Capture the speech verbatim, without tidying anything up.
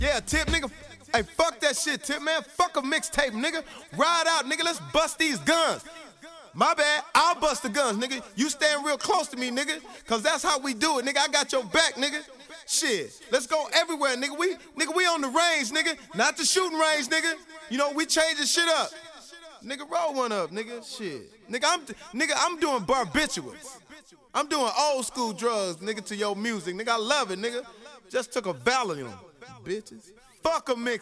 Yeah, Tip, nigga. Hey, fuck that shit, Tip, man. Fuck a mixtape, nigga. Ride out, nigga. Let's bust these guns. My bad, I'll bust the guns, nigga. You stand real close to me, nigga, cause that's how we do it, nigga. I got your back, nigga. Shit, let's go everywhere, nigga. We, nigga, we on the range, nigga. Not the shooting range, nigga. You know, we changing shit up. Nigga, roll one up, nigga. Shit. Nigga, I'm, nigga, I'm doing barbiturates. I'm doing old school drugs, nigga, to your music. Nigga, I love it, nigga. Just took a Valium, bitches. Fuck a mix.